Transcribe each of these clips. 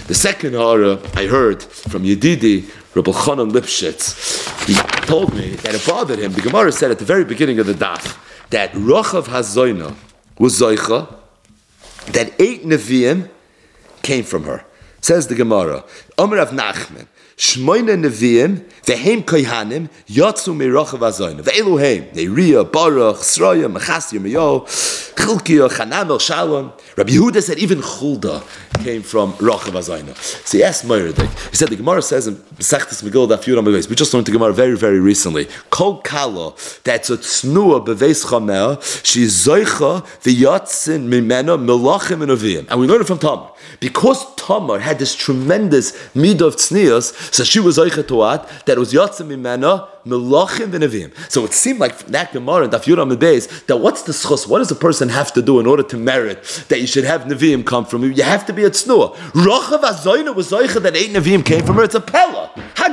The second hara I heard from Yedidi, Rabbi Chanan Lipschitz. He told me that it bothered him. The Gemara said at the very beginning of the daf that Rochav HaZoina was Zoicha, that 8 Nevi'im came from her. Says the Gemara, Omer Rav Nachman, Shmoyne Nevi'im, Vehem Kohanim, Yatsu Merochav HaZoina, Ve'eluhem, Neriah, Baruch, Sroya, Machas Yirmiyahu, Chilkiah, Chanamel, Shalom. Rabbi Yehuda said even Chulda came from Rochav HaZoina. So he asked Moiradik. He said the Gemara says in Besechtes Megillah Daf Yud Amud Beis. We just learned the Gemara very, very recently. Kol Kala, that's a Tznuah Beveis Chamel. She's Zoicha v'Yatzin Mimena Melachim and Nevi'im. And we learned it from Tamar. Because Tamar had this tremendous midah of tznius, so she was Zoicha to what? That was Yatzin Mimena Melachim and Nevi'im. So it seemed like that Gemara in Daf Yud Amud Beis that what's the schus? What does a person have to do in order to merit that you should have Nevi'im come from you? You have to be a tznuah. Rochav HaZoina was Zoicha that 8 Nevi'im came from her. It's a pella.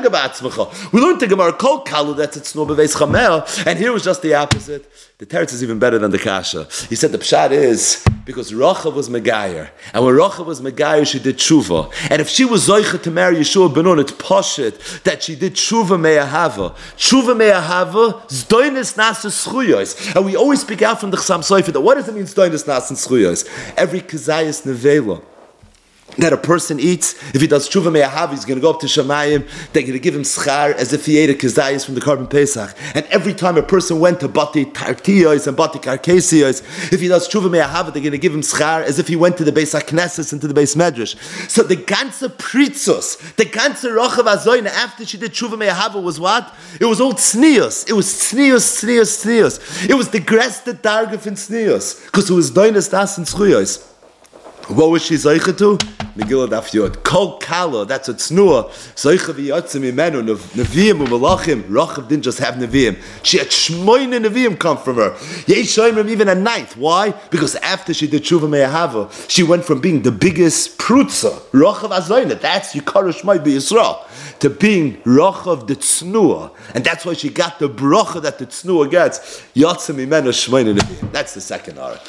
We learned the Gemara Kol Kalu that's a tznuah beveis chamel, and here was just the opposite. The teretz is even better than the kasha. He said the pshat is because Rochav was Megayer, and when Rochav was Megayer, she did tshuva. And if she was Zoicha to marry Yeshua ben Nun, it's poshit that she did tshuva me'ahava. Tshuva me'ahava, zdoinis nasa schuyos. And we always speak out from the Chasam Sofer that what does it mean zdoinis nasa schuyos? Every kazayas nevela that a person eats, if he does tshuva me'ahav, he's going to go up to Shamayim, they're going to give him schar as if he ate a kazayas from the Korban Pesach. And every time a person went to Bati Tartiyos and Bati Karkesiyos, if he does tshuva me'ahav, they're going to give him schar as if he went to the Beis HaKnesses and to the Beis Medrash. So the ganze Pritzus, the ganze Rochav HaZoina, after she did tshuva me'ahav, was what? It was all tznius. It was tznius. It was the greste dargef in tznius, because it was doines das and tzchuyos. What was she Zoicha to? Megillah Daf Yod. Kol Kala, that's a tznuah. Zoicha v'yotzim imenu, Nevi'im u'malachim. Rochav didn't just have Nevi'im. She had Shmoyne Nevi'im come from her. Yesh Shoymrim even a ninth. Why? Because after she did Tshuva Me'ahava, she went from being the biggest prutza, Rochav HaZoina, that's Yikar Shmai B'Yisrael, to being Rochav the tznuah. And that's why she got the bracha that the tznuah gets. Yotzim imenu Shmoyne Nevi'im. That's the second arah.